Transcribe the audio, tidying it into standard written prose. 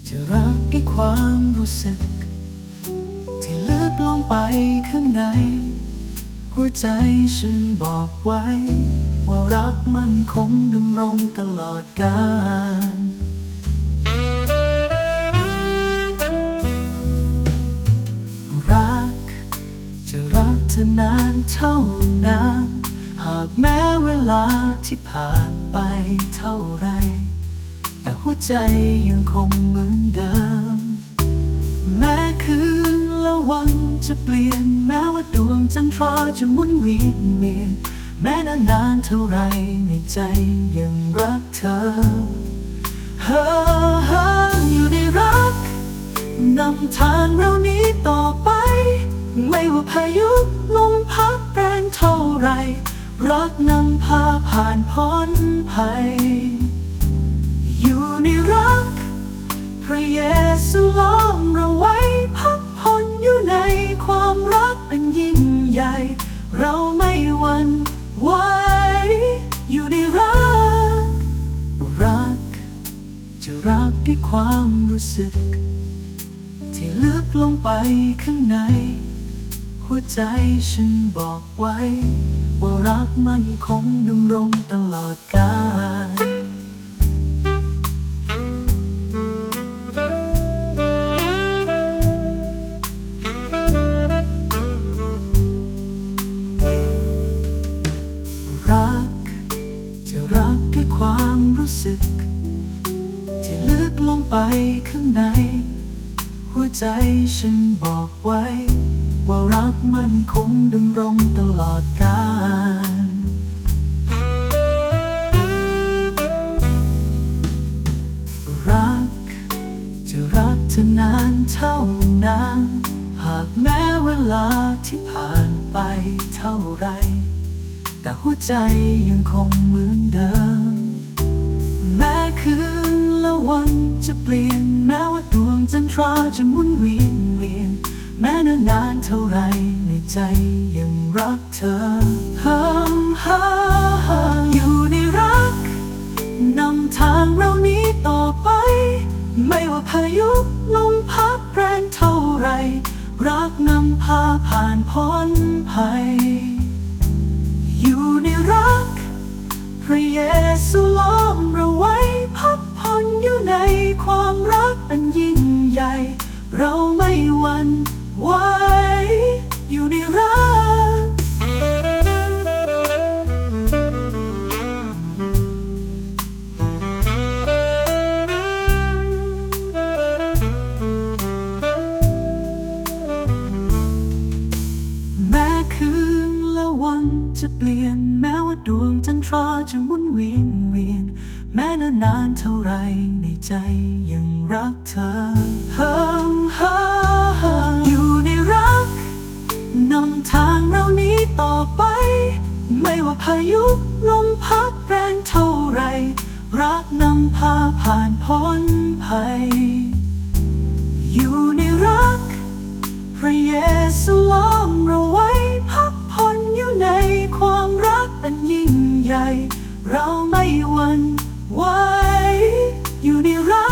จะรักด้วยความรู้สึกที่ลึกลงไปข้างในหัวใจฉันบอกไว้ว่ารักมันคงดำรงตลอดกาลรักจะรักเธอนานเท่านานหากแม้เวลาที่ผ่านไปเท่าไรแต่หัวใจยังคงเหมือนเดิมแม้คืนและวันจะเปลี่ยนแม้ว่าดวงจันทราจะหมุนเวียนแม้นานเท่าไรในใจยังรักเธออยู่ในรักนำทางเรานี้ต่อไปไม่ว่าพายุลมพัดแรงเท่าไรรักนำพาผ่านพ้นภัยอยู่ในรักพระเยซูล้อมเราไว้พักผ่อนอยู่ในความรักอันยิ่งใหญ่เราไม่หวั่นไหวอยู่ในรักจะรักด้วยความรู้สึกที่ลึกลงไปข้างในหัวใจฉันบอกไว้ว่ารักมันคงดำรงตลอดกาลรักจะรักด้วยความรู้สึกที่ลึกลงไปข้างในหัวใจฉันบอกไว้ว่ารักมันคงดำรงตลอดกาลรักจะรักเธอนานเท่านานหากแม้เวลาที่ผ่านไปเท่าไรแต่หัวใจยังคงเหมือนเดิมแม้คืนและวันจะเปลี่ยนแม้ว่าดวงจันทราจะหมุนเวียนแม้นานเท่าไรในใจยังรักเธออยู่ในรักนำทางเรานี้ต่อไปไม่ว่าพายุลมพัดแรงเท่าไรรักนำพาผ่านพ้นภัยอยู่ในรักพระเยซูล้อมเราไว้พักผ่อนอยู่ในความรักอันยิ่งใหญ่เราไม่หวั่นไหวอยู่ในรักแม้คืนและวันจะเปลี่ยนแม้ว่าดวงจันทราจะหมุนเวียนแม้นานเท่าไรในใจยังรักเธออยู่ในรักนำทางเรานี้ต่อไปไม่ว่าพายุลมพัดแรงเท่าไรรักนำพาผ่านพ้นภัยอยู่ในรักพระเยซูล้อมเราไว้พักผ่อนอยู่ในความรักอันยิ่งใหญ่เราไม่หวั่นไหวอยู่ในรัก